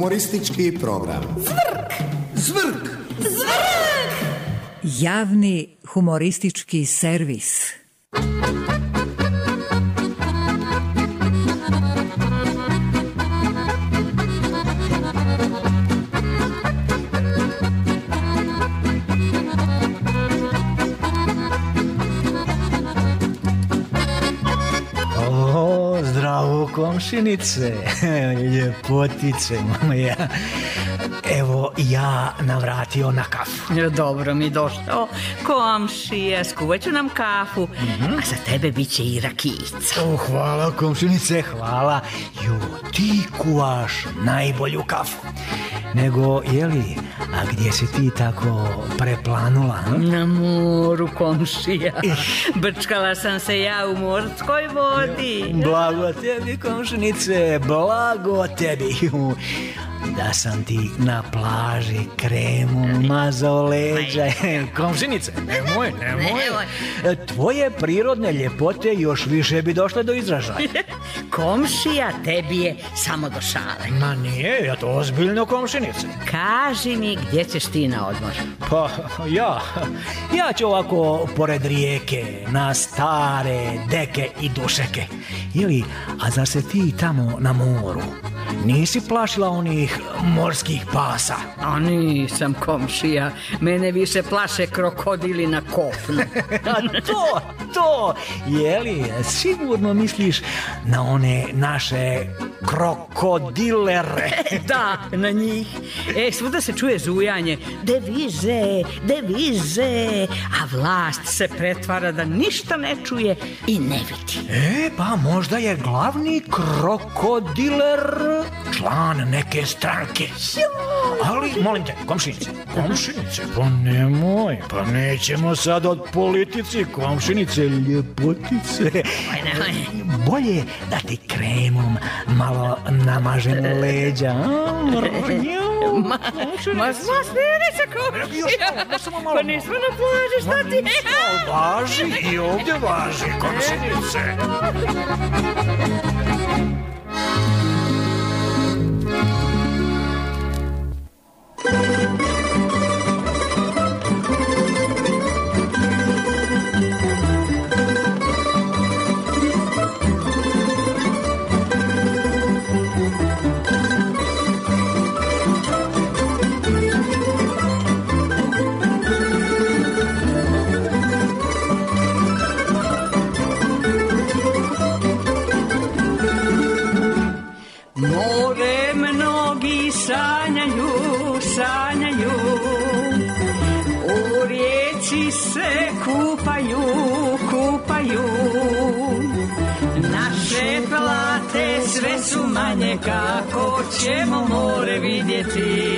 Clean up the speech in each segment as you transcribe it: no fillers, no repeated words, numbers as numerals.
Humoristički program Zvrk! Zvrk! Zvrk! Javni humoristički servis. Zdravo, komšinice, ljepotice moja. Evo ja navratio na kafu. Dobro mi došao, komšija, skuvat ću nam kafu, a za tebe bit će i rakijica. Hvala, komšinice, hvala. Ti kuvaš najbolju kafu. Nego, jeli, a gdje si ti tako preplanula? Na moru, komšija. Brčkala sam se ja u morskoj vodi. Blago tebi, komšinice, blago tebi. Da sam ti na plaži kremom mazao leđa. Komšinice, nemoj. Tvoje prirodne ljepote još više bi došle do izražaja. Komšija, tebi je samo do šale. Ma nije, ja to ozbiljno, komšinice. Kaži mi gdje ćeš ti na odmor? Pa ja ću ovako pored rijeke, na stare deke i dušeke. Ili, a zar se ti tamo na moru nisi plašila onih morskih pasa? A nisam, komšija, mene više plaše krokodili na kopnu. A to, jeli, sigurno misliš na one naše krokodilere? Da, na njih. Svuda se čuje zujanje, devize, a vlast se pretvara da ništa ne čuje i ne vidi. Pa možda je glavni krokodiler član neke stranke. Ali, molim te, komšinice, pa nemoj, pa nećemo sad od politici, komšinice, ljepotice. Bolje da ti kremom malo namažem leđa. Ma smiri se, komšija. Pa nismo na plaži, šta ti? Važi i ovdje važi, komšinice. More mnogi sanjaju, u rijeci se kupaju. Naše plate sve su manje, kako ćemo more vidjeti.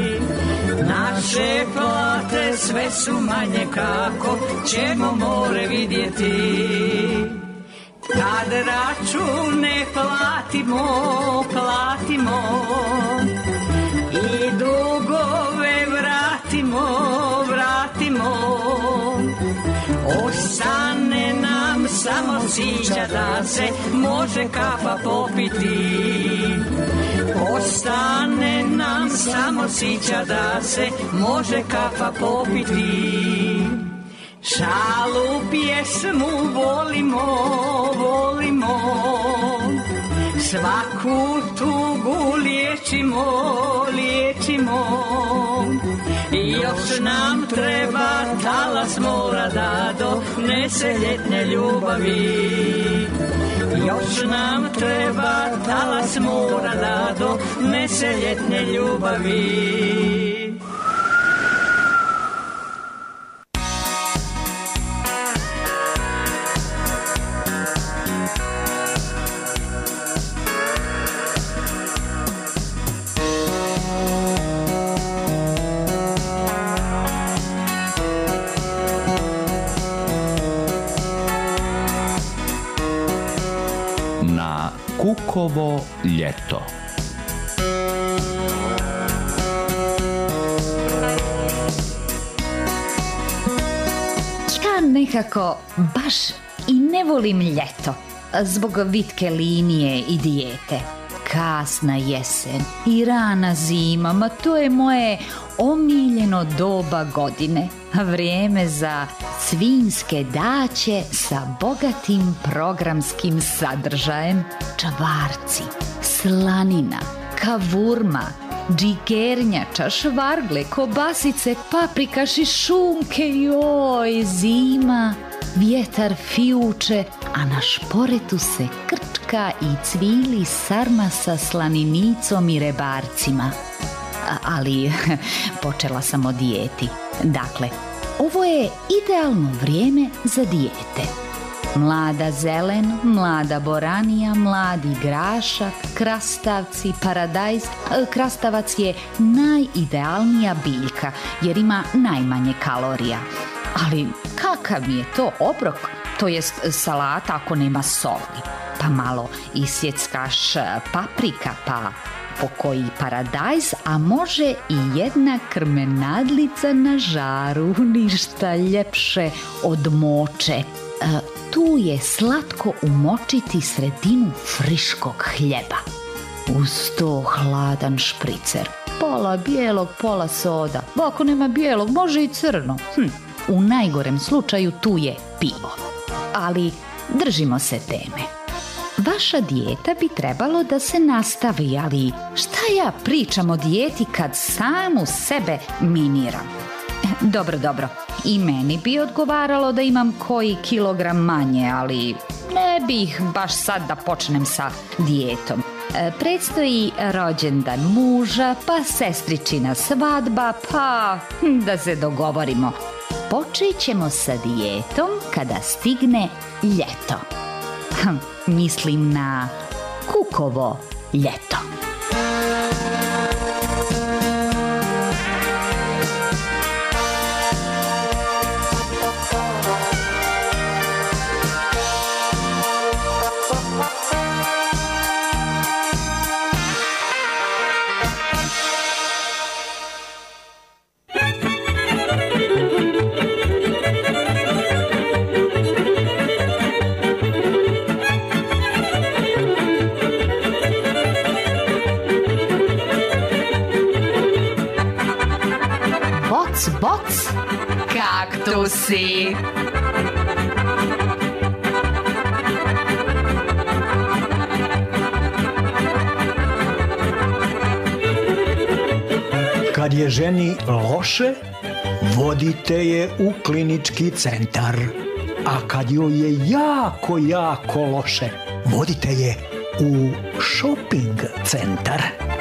Naše plate sve su manje, kako ćemo more vidjeti. Kad račune platimo i dugove vratimo, ostane nam samo sića da se može kafa popiti. Ostane nam samo sića da se može kafa popiti. Šalu, pjesmu volimo, svaku tugu liječimo. I još nam treba talas mora da donese ljetne ljubavi. Još nam treba talas mora da donese ljetne ljubavi. Kukovo ljeto. Ja nekako baš i ne volim ljeto zbog vitke linije i dijete. kasna jesen i rana zima, ma to je moje omiljeno doba godine. Vrijeme za svinjske daće sa bogatim programskim sadržajem. Čavarci, slanina, kavurma, džigernjača, švargle, kobasice, paprika, šišunke, joj, zima. Vjetar fijuče, a na šporetu se krčka i cvili sarma sa slaninicom i rebarcima. Ali počela sam o dijeti. Dakle, ovo je idealno vrijeme za dijete. Mlada zelen, mlada boranija, mladi grašak, krastavci, paradajz. Krastavac je najidealnija biljka jer ima najmanje kalorija. Ali kakav mi je to obrok, to jest salata ako nema soli. Pa malo isjeckaš paprika, pa pokoji paradajz, a može i jedna krmenadlica na žaru, ništa ljepše od moče. Tu je slatko umočiti sredinu friškog hljeba. Uz to hladan špricer, pola bijelog, pola soda. Ako nema bijelog, može i crno. U najgorem slučaju tu je pivo. Ali držimo se teme. Vaša dijeta bi trebalo da se nastavi, ali šta ja pričam o dijeti kad samu sebe miniram? Dobro, i meni bi odgovaralo da imam koji kilogram manje, ali ne bih baš sad da počnem sa dijetom. Predstoji rođendan muža, pa sestričina svadba, pa da se dogovorimo. Počet ćemo sa dijetom kada stigne ljeto. Mislim na kukovo ljeto. Boc, kaktusi. Kad je ženi loše, vodite je u klinički centar. A kad joj je jako loše, vodite je u shopping centar.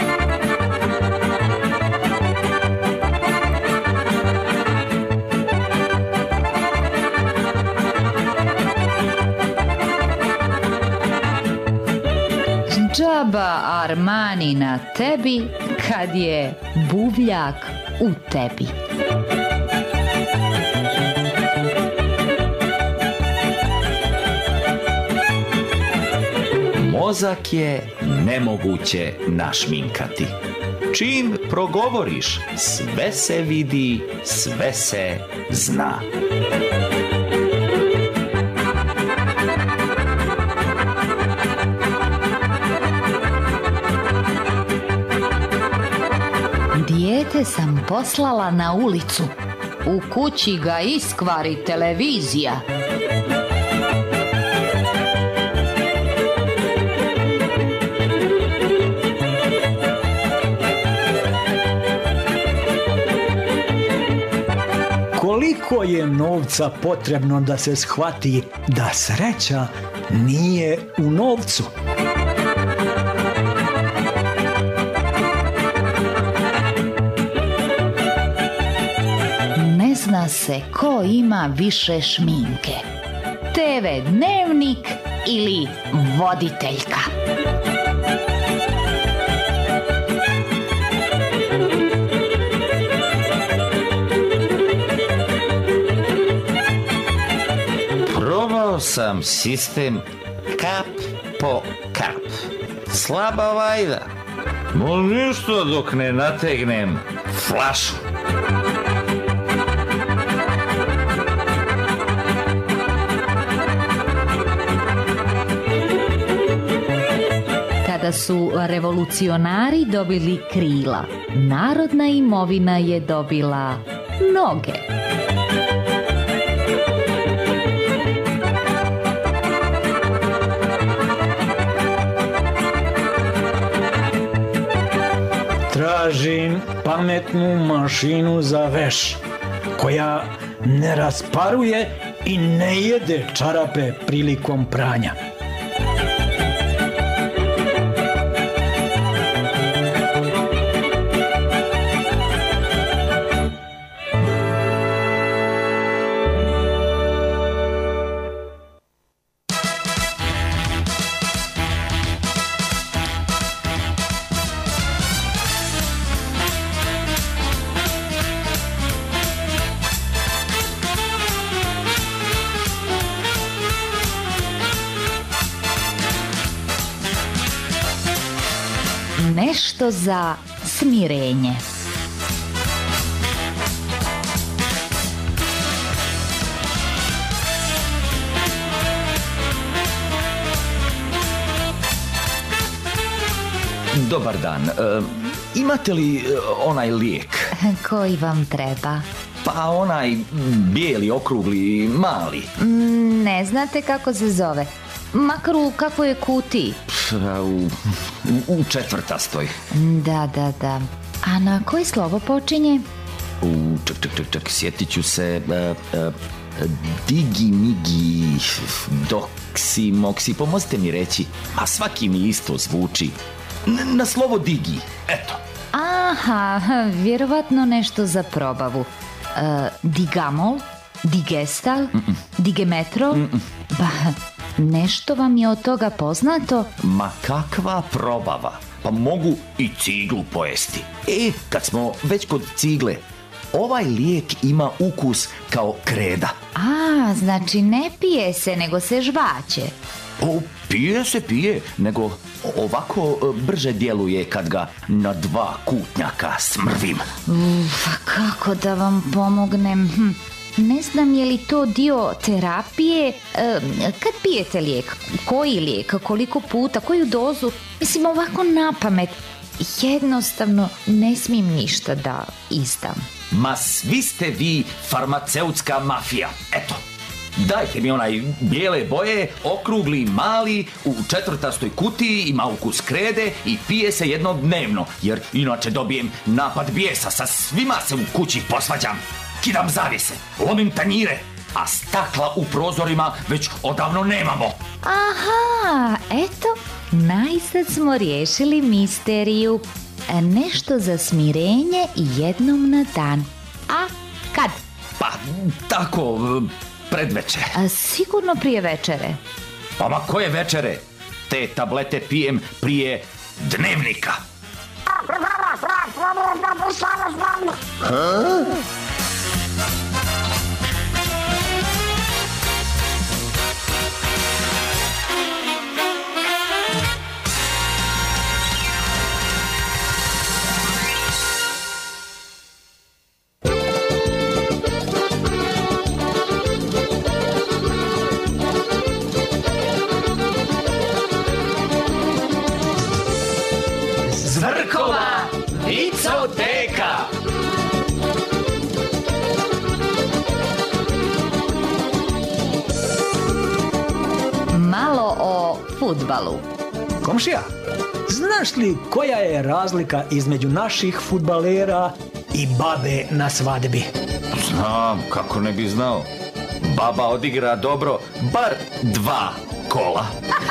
Džaba Armani na tebi kad je buvljak u tebi. Mozak je nemoguće našminkati. Čim progovoriš, sve se vidi, sve se zna. Dijete sam poslala na ulicu. U kući ga iskvari televizija. Koliko je novca potrebno da se shvati da sreća nije u novcu? Ne zna se ko ima više šminke. TV Dnevnik ili voditeljka. Probao sam sistem kap po kap. Slaba vajda. No ništa dok ne nategnem flašu. Kada Kada su revolucionari dobili krila, narodna imovina je dobila noge. Tražim pametnu mašinu za veš, koja ne rasparuje i ne jede čarape prilikom pranja. Nešto za smirenje. Dobar dan. Imate li onaj lijek? Koji vam treba? Pa onaj bijeli, okrugli, mali. Ne znate kako se zove? Makar u kakvoj je kutiji? U četvrtastoj. Da. A na koji slovo počinje? Ček, sjetit ću se. Digi, migi, doksi, moksi, pomozite mi reći. A svaki mi isto zvuči. Na slovo digi, eto. Aha, vjerovatno nešto za probavu. Digamol, digestal, digemetro. Ba, nešto vam je od toga poznato? Ma kakva probava? Pa mogu i ciglu pojesti. Kad smo već kod cigle, ovaj lijek ima ukus kao kreda. A, znači ne pije se, nego se žvaće. Pije, nego ovako brže djeluje kad ga na 2 kutnjaka smrvim. Kako da vam pomognem? Ne znam je li to dio terapije. Kad pijete lijek, koji lijek, koliko puta, koju dozu? Mislim, ovako napamet. Jednostavno ne smijem ništa da izdam. Ma svi ste vi farmaceutska mafija. Eto, dajte mi onaj bijele boje, okrugli, mali, u četvrtastoj kutiji, ima ukus krede i pije se jednom dnevno, jer inače dobijem napad bijesa, sa svima se u kući posvađam. Kidam zavjese, lomim tanjire, a stakla u prozorima već odavno nemamo. Aha, eto, najsad smo riješili misteriju. Nešto za smirenje jednom na dan. A kad? Pa, tako, predveče. Sigurno prije večere. Pa ma koje večere? Te tablete pijem prije dnevnika. Zvrkova vicoteka. Malo o fudbalu. Komšija, znaš li koja je razlika između naših fudbalera i babe na svadbi? Znam, kako ne bi znao. Baba odigra dobro, bar 2 kola.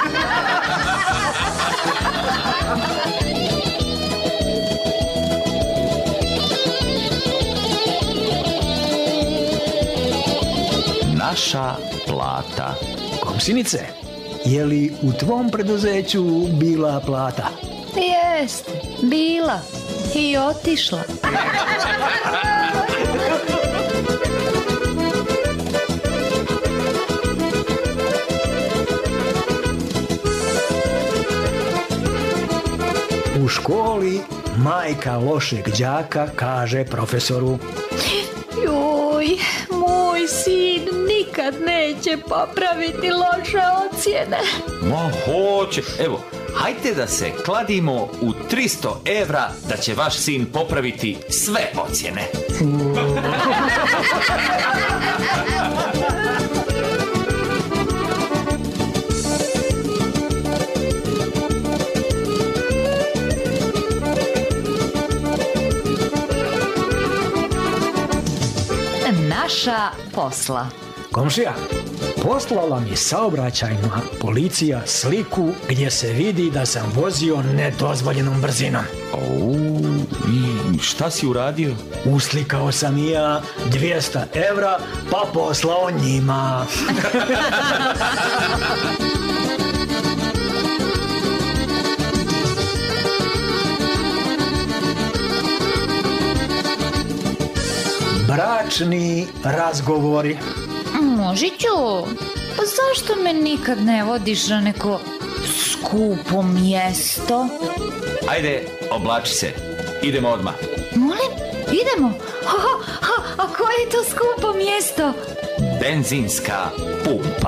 Naša plata. Komšinice, je li u tvom preduzeću bila plata? Jest, bila i otišla. U školi majka lošeg đaka kaže profesoru: Joj, moj sin nikad neće popraviti loše ocjene. ocjene. Ma hoće. Evo, hajte da se kladimo u 300 evra da će vaš sin popraviti sve ocjene. Naša posla. Komšija, poslala mi saobraćajna policija sliku gdje se vidi da sam vozio nedozvoljenom brzinom. I šta si uradio? Uslikao sam i ja 200 evra pa poslao njima. Bračni razgovori. Možiću, pa zašto me nikad ne vodiš na neko skupo mjesto? Ajde, oblači se. Idemo odmah. Molim, idemo. A koje je to skupo mjesto? Benzinska pumpa.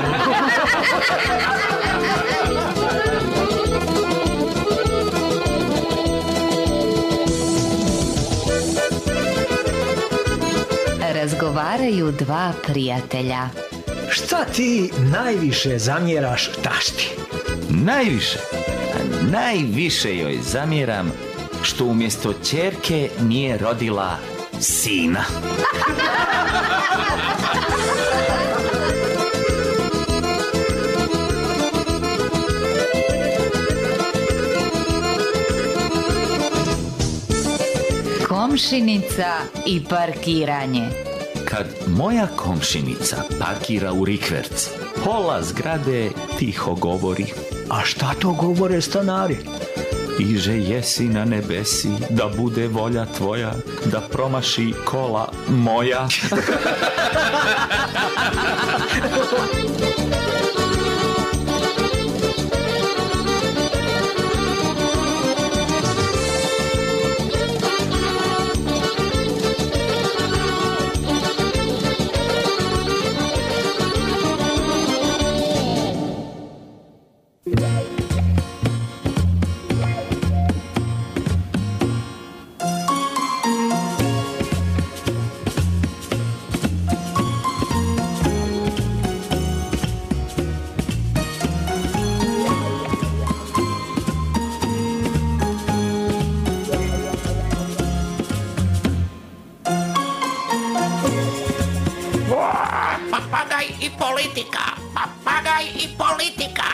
Razgovaraju dva prijatelja. Šta ti najviše zamjeraš tašti? Najviše joj zamjeram što umjesto ćerke nije rodila sina. Komšinica i parkiranje. Kad moja komšinica parkira u rikverc, pola zgrade tiho govori. A šta to govore stanari? Iže jesi na nebesi, da bude volja tvoja, da promaši kola moja. Papagaj i politika, papagaj i politika.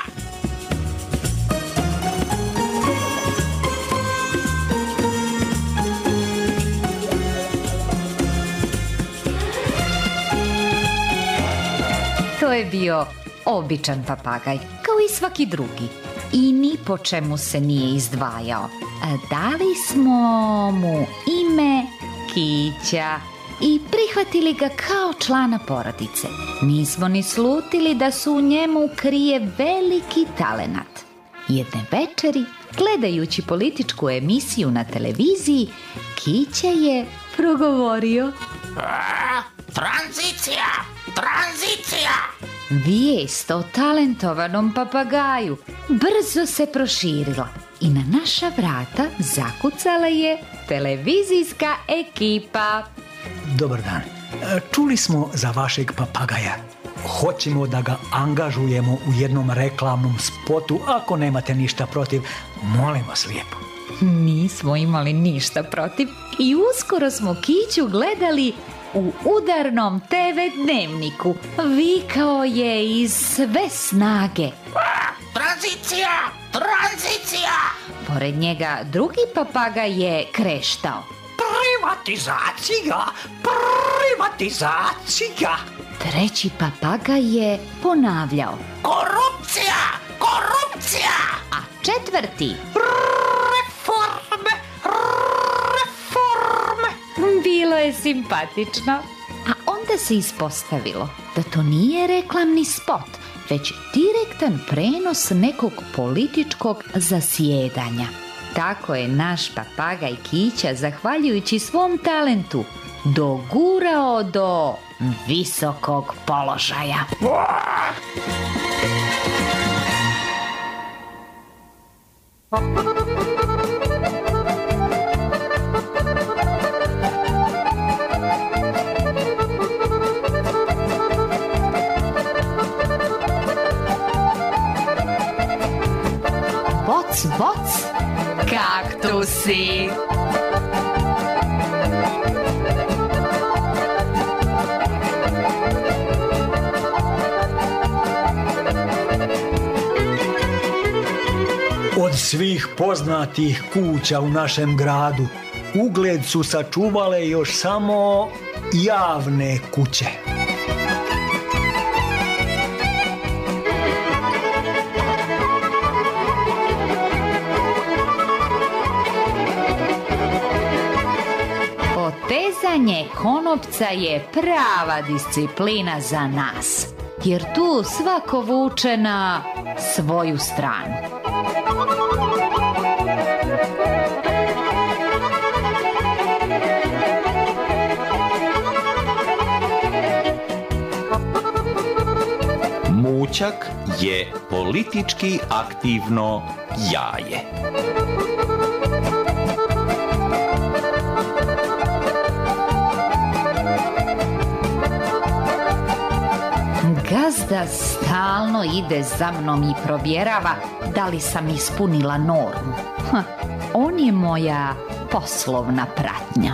To je bio običan papagaj, kao i svaki drugi. I ni po čemu se nije izdvajao. Dali smo mu ime Kića i prihvatili ga kao člana porodice. Nismo ni slutili da su u njemu krije veliki talenat. Jedne večeri, gledajući političku emisiju na televiziji, Kića je progovorio: Tranzicija, tranzicija. Vijest o talentovanom papagaju brzo se proširila i na naša vrata zakucala je televizijska ekipa. Dobar dan. Čuli smo za vašeg papagaja. Hoćemo da ga angažujemo u jednom reklamnom spotu. Ako nemate ništa protiv, molim vas lijepo. Nismo imali ništa protiv i uskoro smo Kiću gledali u udarnom TV dnevniku. Vikao je iz sve snage: Tranzicija, tranzicija. Pored njega drugi papagaj je kreštao: Privatizacija, privatizacija. Treći papagaj je ponavljao: Korupcija, korupcija. a četvrti: Reforme, reforme. Bilo je simpatično. A onda se ispostavilo da to nije reklamni spot, već direktan prenos nekog političkog zasjedanja. Tako je naš papagaj Kića, zahvaljujući svom talentu, dogurao do visokog položaja. Boc, boc, kaktusi. Od svih poznatih kuća u našem gradu ugled su sačuvale još samo javne kuće. Potezanje konopca je prava disciplina za nas, jer tu svako vuče na svoju stranu. Mućak je politički aktivno jaje. Gazda stalno ide za mnom i provjerava da li sam ispunila normu. On je moja poslovna pratnja.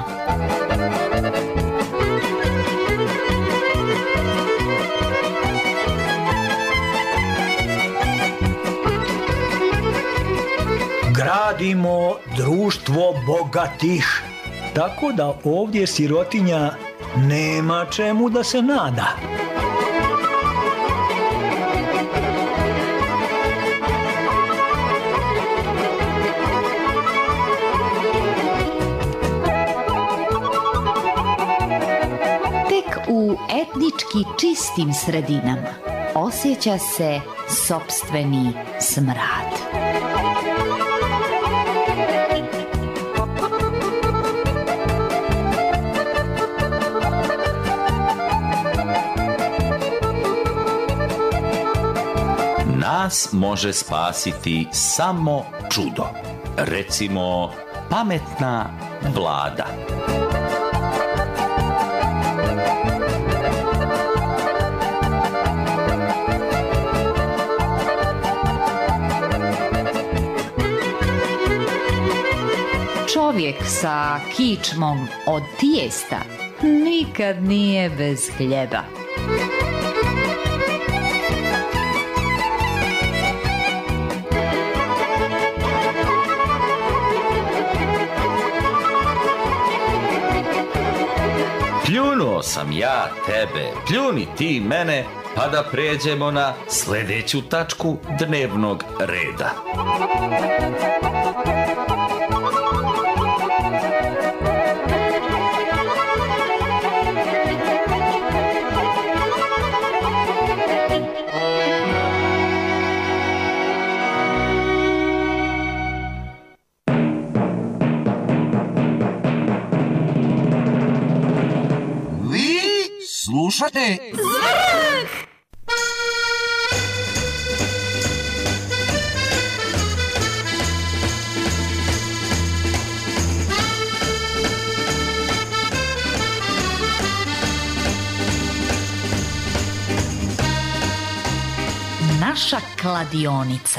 Gradimo društvo bogatih, tako da ovdje sirotinja nema čemu da se nada. Tek u etnički čistim sredinama osjeća se sopstveni smrad. Nas može spasiti samo čudo. Recimo, pametna vlada. Čovjek sa kičmom od tijesta nikad nije bez hljeba. Pljunuo sam ja tebe, pljuni ti mene, pa da pređemo na sljedeću tačku dnevnog reda. Slušate? Naša kladionica.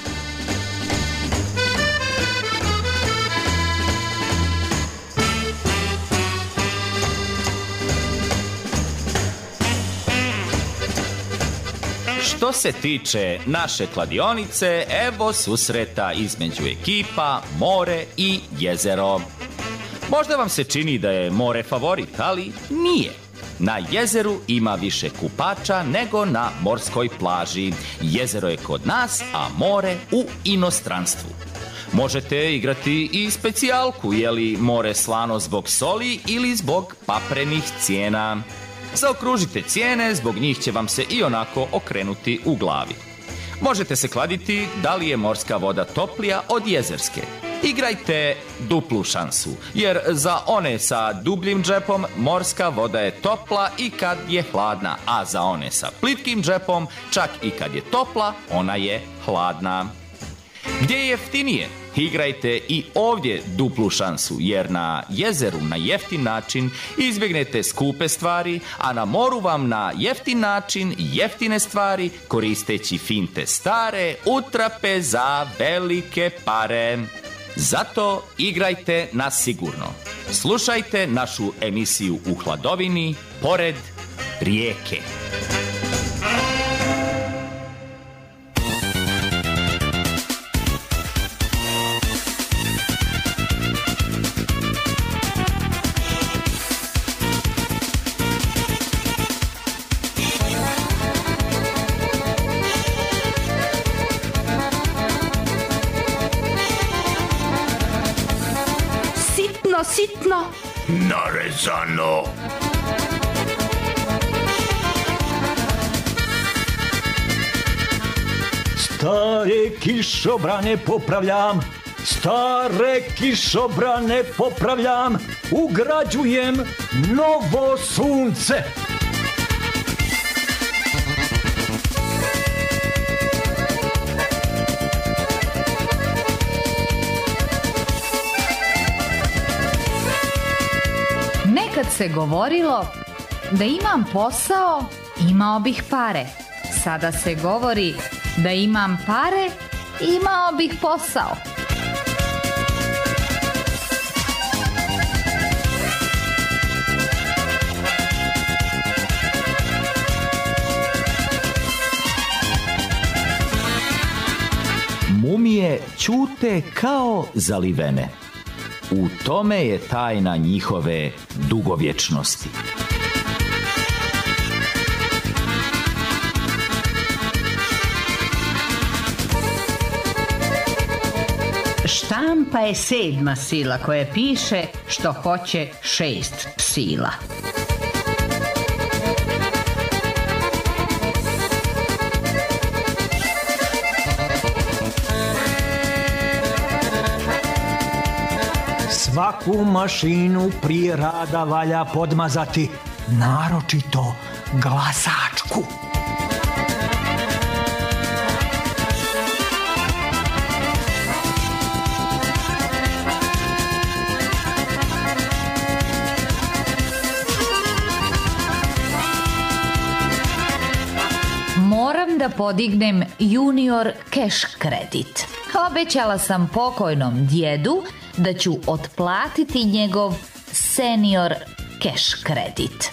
Što se tiče naše kladionice, evo susreta između ekipa More i Jezero. Možda vam se čini da je More favorit, ali nije. Na jezeru ima više kupača nego na morskoj plaži. Jezero je kod nas, a more u inostranstvu. Možete igrati i specijalku, je li more slano zbog soli ili zbog paprenih cijena. Zaokružite cijene, zbog njih će vam se i onako okrenuti u glavi. Možete se kladiti da li je morska voda toplija od jezerske. Igrajte duplu šansu, jer za one sa dubljim džepom morska voda je topla i kad je hladna, a za one sa plitkim džepom čak i kad je topla, ona je hladna. Gdje je jeftinije? Igrajte i ovdje duplu šansu, jer na jezeru na jeftin način izbjegnete skupe stvari, a na moru vam na jeftin način jeftine stvari, koristeći finte stare, utrape za velike pare. Zato igrajte na sigurno. Slušajte našu emisiju U hladovini pored rijeke. Sitno. Narezano. Stare kišobrane popravljam, stare kišobrane popravljam, ugrađujem novo sunce. Nekad se govorilo da imam posao, imao bih pare. Sada se govori da imam pare, imao bih posao. Mumije ćute kao zalivene. U tome je tajna njihove dugovječnosti. Štampa je 7. sila koja piše što hoće 6 sila. Svaku mašinu prije rada valja podmazati, naročito glasačku. Moram da podignem junior cash kredit. Obećala sam pokojnom djedu da ću otplatiti njegov senior cash kredit.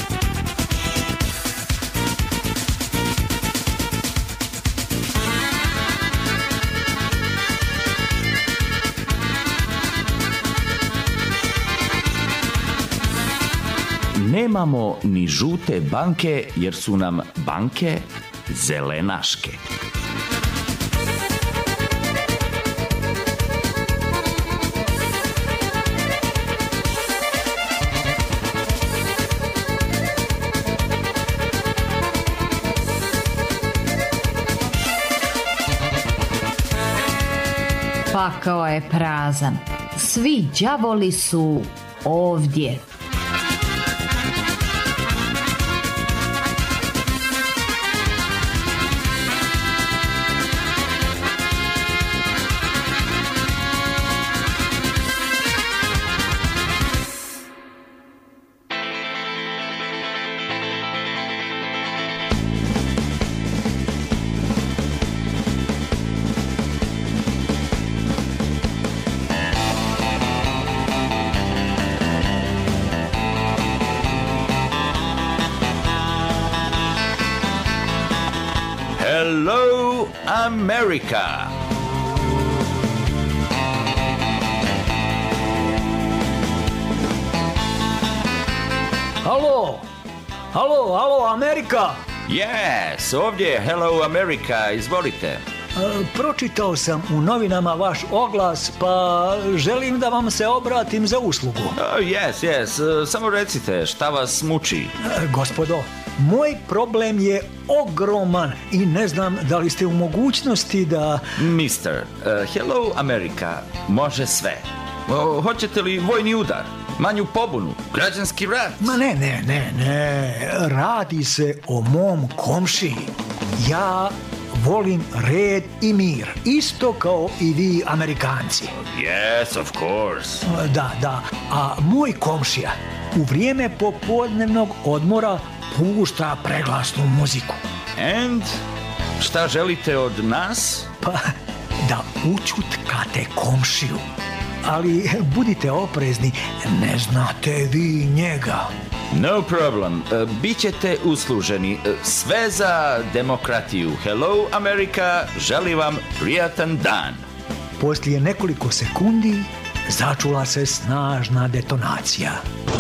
Nemamo ni žute banke jer su nam banke zelenaške. Pakao je prazan. Svi đavoli su ovdje. Hello, America! Halo, Amerika! Yes, ovdje je Hello, America, izvolite. Pročitao sam u novinama vaš oglas, pa želim da vam se obratim za uslugu. Yes, samo recite, šta vas muči? Gospodo, moj problem je ogroman i ne znam da li ste u mogućnosti da... Mister, Hello, America može sve. Hoćete li vojni udar, manju pobunu, građanski rat? Ma ne, radi se o mom komšiji. Ja volim red i mir, isto kao i vi Amerikanci. Yes, of course. Da, a moj komšija u vrijeme popodnevnog odmora pušta preglasnu muziku. And šta želite od nas? Pa, da učutkate komšiju. Ali budite oprezni, ne znate vi njega. No problem, bićete usluženi. Sve za demokratiju. Hello, Amerika, želim vam prijatan dan. Poslije nekoliko sekundi začula se snažna detonacija.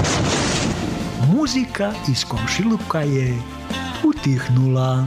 Muzika iz komšiluka je utihnula.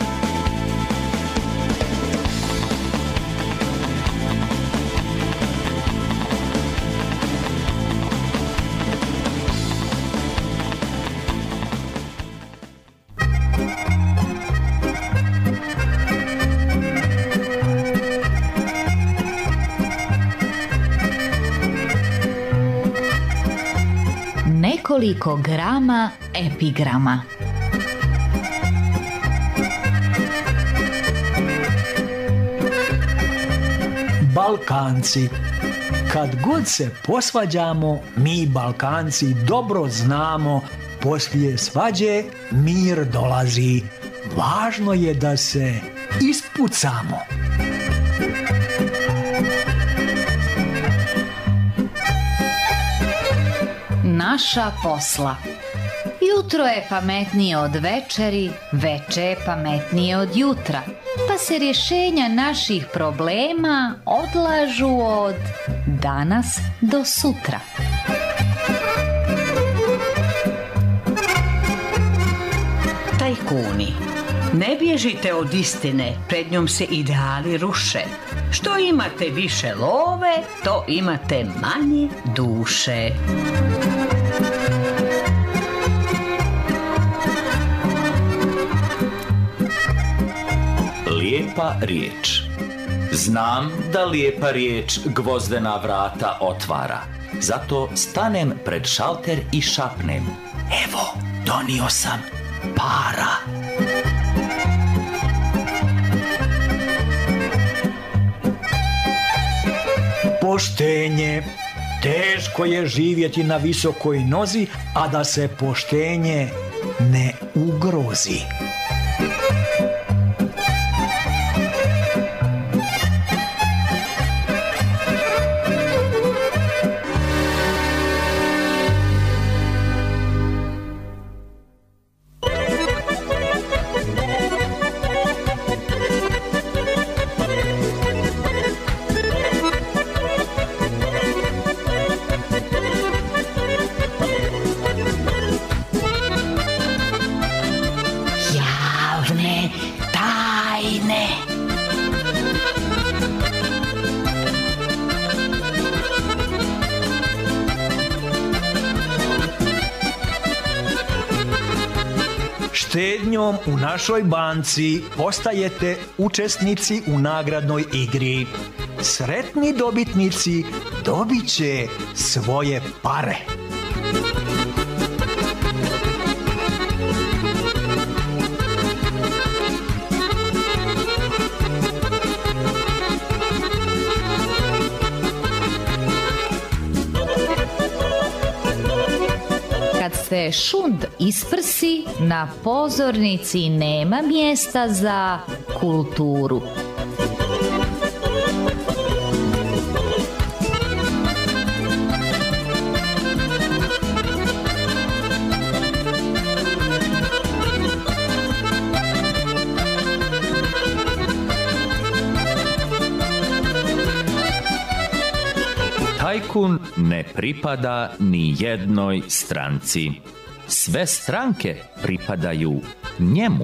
Nekoliko grama epigrama. Balkanci. Kad god se posvađamo, mi Balkanci dobro znamo, poslije svađe mir dolazi. Važno je da se ispucamo. Naša posla. Jutro je pametnije od večeri, veče je pametnije od jutra, pa se rješenja naših problema odlažu od danas do sutra. Tajkuni, ne bježite od istine, pred njom se ideali ruše. Što imate više love, to imate manje duše. Lijepa riječ. Znam da lijepa riječ gvozdena vrata otvara. Zato stanem pred šalter i šapnem. Evo, donio sam para. Poštenje. Teško je živjeti na visokoj nozi, a da se poštenje ne ugrozi. Štednjom u našoj banci postajete učesnici u nagradnoj igri. Sretni dobitnici dobit će svoje pare. Kad se šund isprsi, na pozornici nema mjesta za kulturu. Tajkun ne pripada ni jednoj stranci. Sve stranke pripadaju njemu.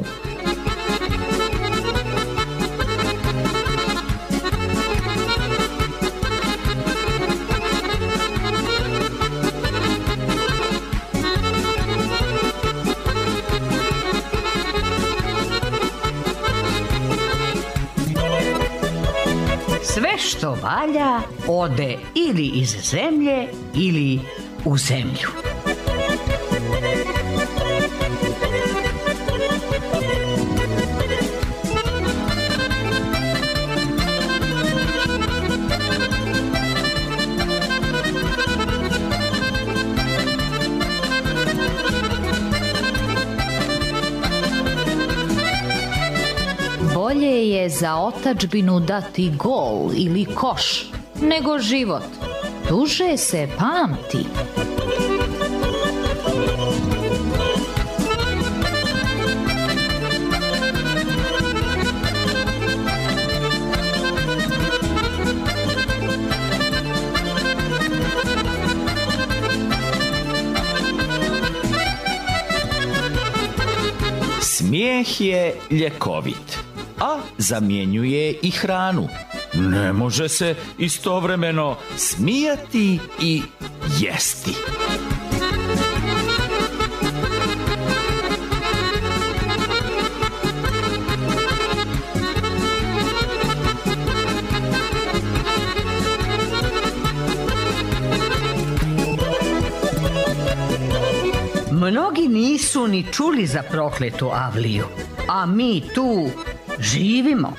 Sve što valja ode ili iz zemlje ili u zemlju. je za otadžbinu dati gol ili koš, nego život. Duže se pamti. Smijeh je ljekovit, a zamjenjuje i hranu. Ne može se istovremeno smijati i jesti. Mnogi nisu ni čuli za prokletu avliju, a mi tu živimo.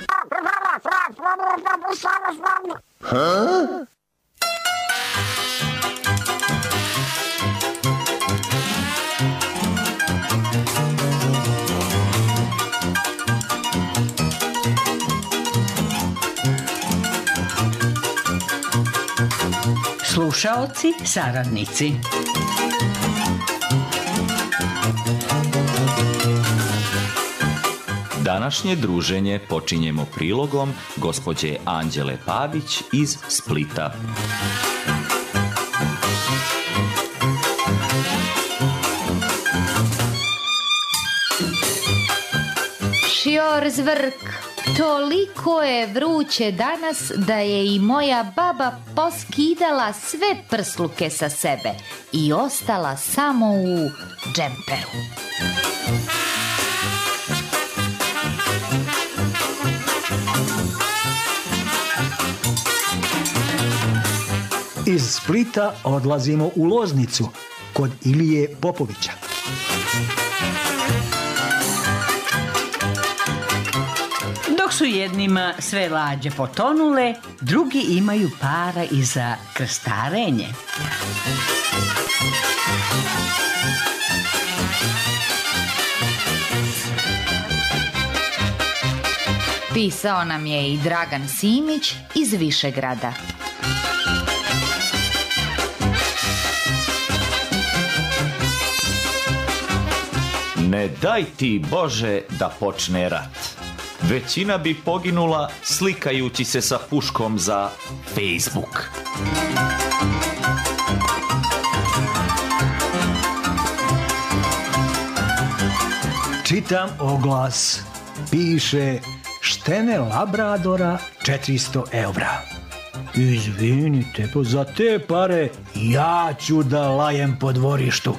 Slušaoci, saradnici. Današnje druženje počinjemo prilogom gospođe Anđele Pavić iz Splita. Šior zvrk, toliko je vruće danas da je i moja baba poskidala sve prsluke sa sebe i ostala samo u džemperu. Iz Splita odlazimo u Loznicu kod Ilije Popovića. Dok su jednima sve lađe potonule, drugi imaju para i za krstarenje. Pisao nam je i Dragan Simić iz Višegrada. Ne daj ti Bože da počne rat. Većina bi poginula slikajući se sa puškom za Facebook. Čitam oglas. Piše štene Labradora 400 evra. Izvinite, za te pare ja ću da lajem po dvorištu.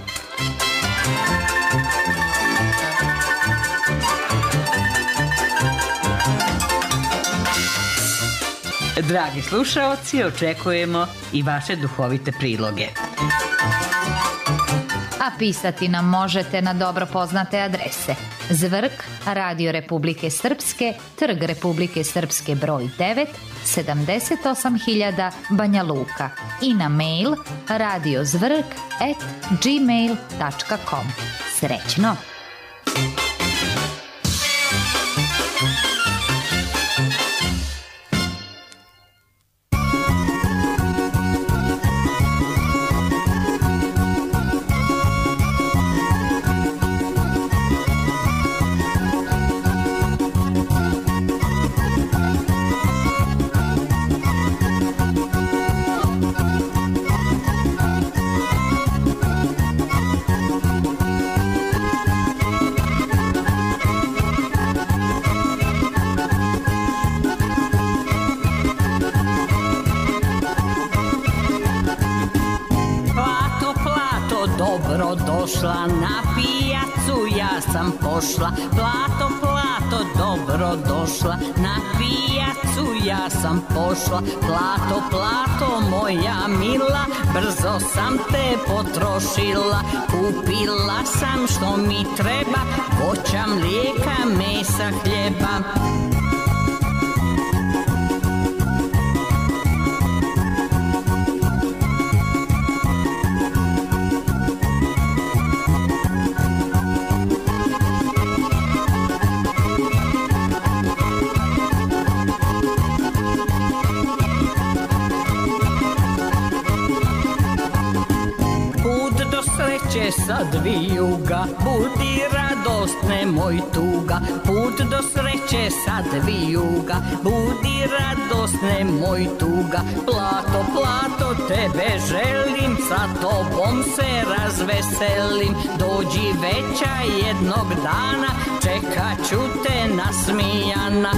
Dragi slušaoci, očekujemo i vaše duhovite priloge. A pisati nam možete na dobro poznate adrese: Zvrk, Radio Republike Srpske, Trg Republike Srpske broj 9, 78.000 Banja Luka i na mail radiozvrk@gmail.com. Srećno! Došla na pijacu, ja sam pošla. Plato, plato, dobro došla. Na pijacu ja sam pošla. Plato, plato, moja mila, brzo sam te potrošila. Kupila sam što mi treba, voća, mlijeka, mesa, hljeba. sad vijuga, budi radost, nemoj tuga. Put do sreće sad vijuga, budi radost, nemoj tuga. Plato, plato, tebe želim, sa tobom se razveselim. Dođi veća jednog dana, čekat ću te nasmijana.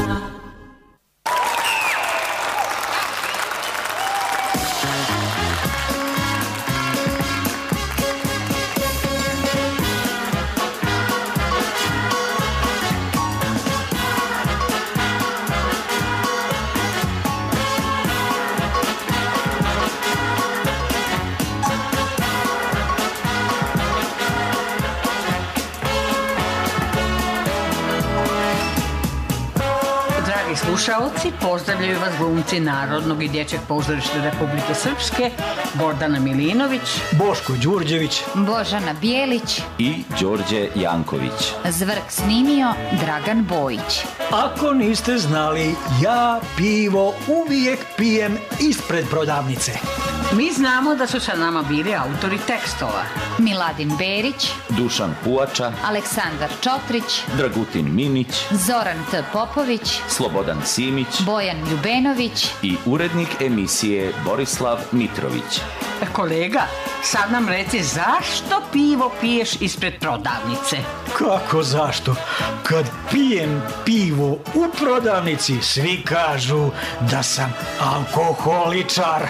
Slušaoci, pozdravljaju vas glumci Narodnog i dječjeg pozorišta Republike Srpske, Gordana Milinović, Boško Đurđević, Božana Bijelić i Đorđe Janković. Zvrk snimio Dragan Bojić. Ako niste znali, ja pivo uvijek pijem ispred prodavnice. Mi znamo da su sa nama bili autori tekstova. Miladin Berić, Dušan Puača, Aleksandar Čotrić, Dragutin Minić, Zoran T. Popović, Slobodan Simić Bojan Ljubenović i urednik emisije Borislav Mitrović. Kolega, sad nam reci zašto pivo piješ ispred prodavnice? Kako zašto? Kad pijem pivo u prodavnici, svi kažu da sam alkoholičar.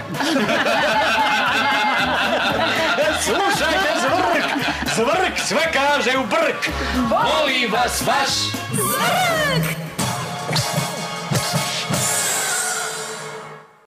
Slušajte, Zvrk! Zvrk sve kaže u brk! Molim vas, vaš... Zvrk!